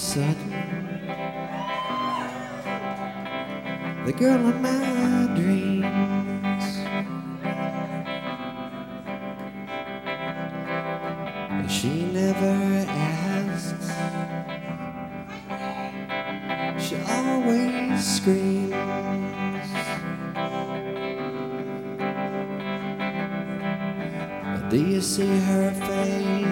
sudden, the girl in my dreams, she never asks, she always screams. Do you see her face?